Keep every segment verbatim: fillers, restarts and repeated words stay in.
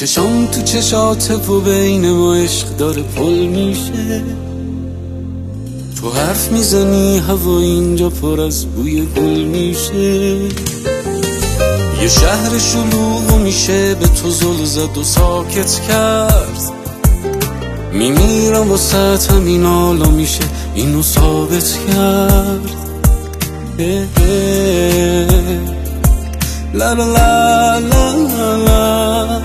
چشام تو چشات و بین ما عشق داره پل میشه. تو حرف میزنی هوا اینجا پر از بوی گل میشه. یه شهر شلوغ میشه به تو زل زد و ساکت کرد. میمیرم واسه همین حالا میشه اینو ثابت کرد. لا لا لا لا لا.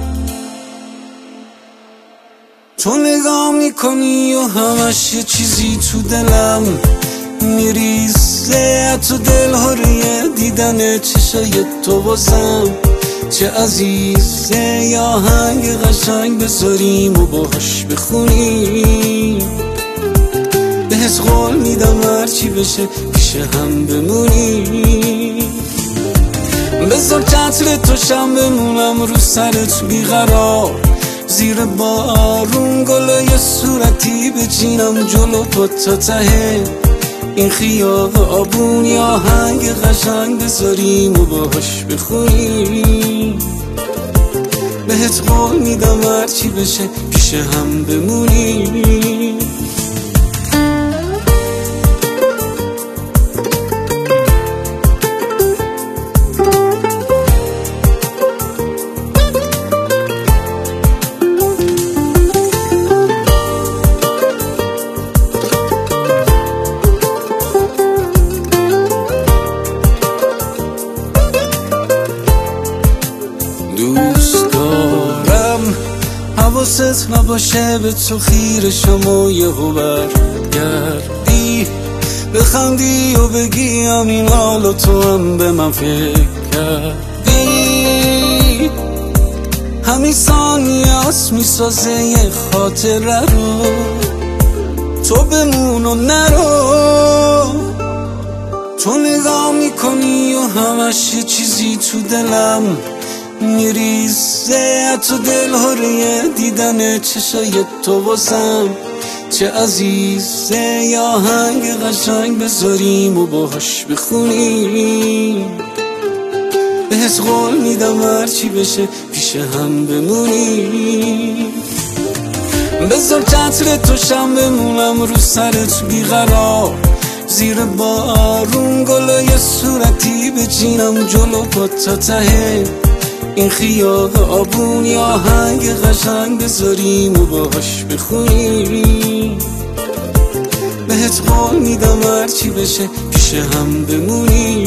تو نگاه میکنی و همش یه چیزی تو دلم میریزه. تو دل هریه دیدن چشای تو بازم چه عزیزه. یا آهنگ قشنگ بذاریم و باهاش بخونیم. بهت قول میدم هرچی بشه پیش هم بمونیم. بذار چتر تو شم بمونم رو سرت بیقرار. زیر بارون گلای صورتی بچینم جلو پا تا ته این خیابون آبون. یا آهنگ قشنگ بذاریم و باهاش بخونیم. بهت قول میدم هرچی بشه پیش هم بمونیم. دوست دارم حواست نباشه به تو خیره شما یهو برگردی. بخندی و بگی همین حالا تو هم به من فکر کردی. همین ثانیه هست میسازه یه خاطره رو. تو بمون و نرو. تو نگاه میکنی و همش یه چیزی تو دلم میریزه. تو دل هریه دیدن چشای تو واسم چه عزیزه. یا آهنگ قشنگ بذاریم و باهاش بخونیم. بهت قول میدم هرچی بشه پیش هم بمونیم. بذار چتر تو شم بمونم رو سرت بیقرار. زیر بارون گلای صورتی بچینم جلو پا تا ته این خیابون آبون. یا آهنگ قشنگ بذاریم و باهاش بخونیم. بهت قول میدم هرچی بشه پیش هم بمونیم.